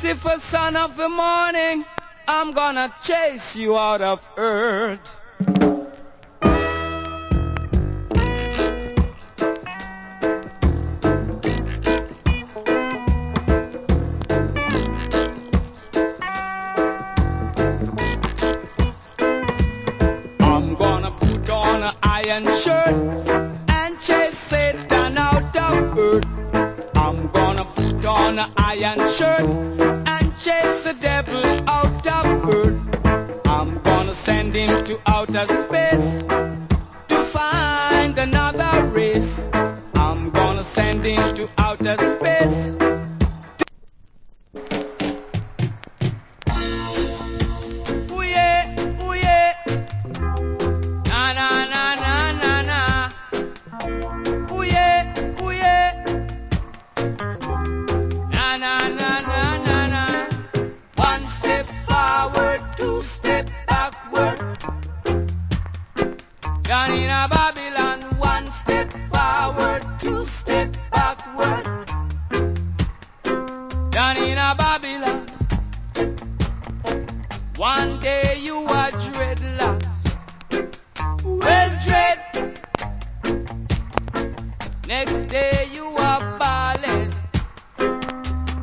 Lucifer, son of the morning, I'm gonna chase you out of earth. I'm gonna put on an iron shirt and chase Satan out of earth. I'm gonna put on an iron shirt and chase the devil out of earth. I'm gonna send him to outer space to find another race. I'm gonna send him to outer space. Ooh yeah, ooh yeah. Na na na na na na. Ooh yeah, ooh yeah. Na na na na na na. One step forward, two step backward. Down in a Babylon, one step forward, two step backward. Down in a Babylon.